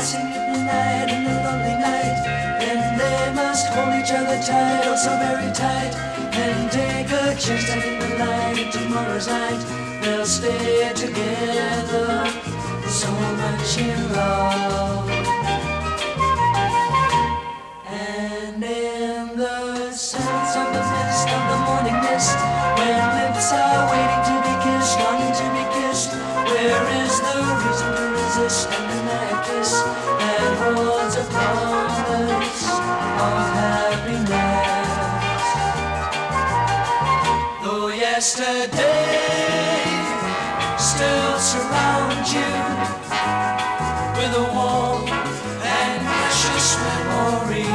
passing in the night, in the lonely night. Then they must hold each other tight, oh so very tight, and take a chance that in the light of tomorrow's night they'll stay together, so much in love. And in the sense of the mist of the morning mist, when lips are waiting to be kissed, longing to be kissed, where is the reason to resist and deny a kiss that holds a promise of happiness? Though yesterday still surrounds you with a warm and precious memory,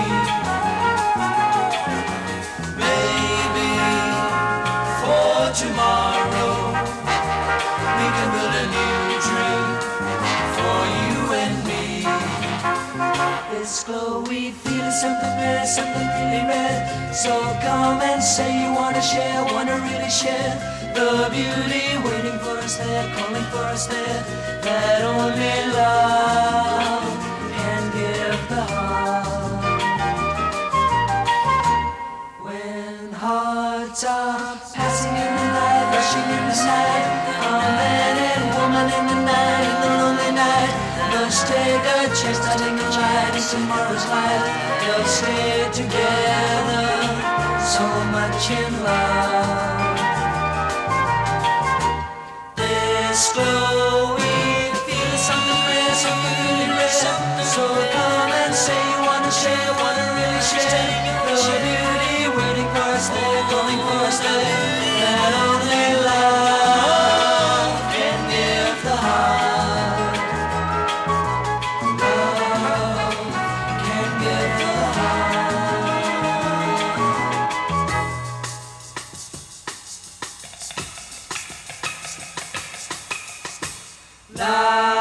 maybe for tomorrow we can build a new dream for you and me. This glow we feel is something rare, something really rare. So come and say you wanna share, wanna really share the beauty waiting for us there, calling for us there, that only love can give the heart. When hearts are passing in the night, rushing in the night, a man and woman in the night, in the lonely night, must take a chance to take a ride in tomorrow's light. They'll stay together, so much in love. This glow we feel is something rare, something really rare. So come and say you wanna share, wanna really share the beauty waiting for us there, calling for us there, that only love can give the heart. Love can give the heart. Love.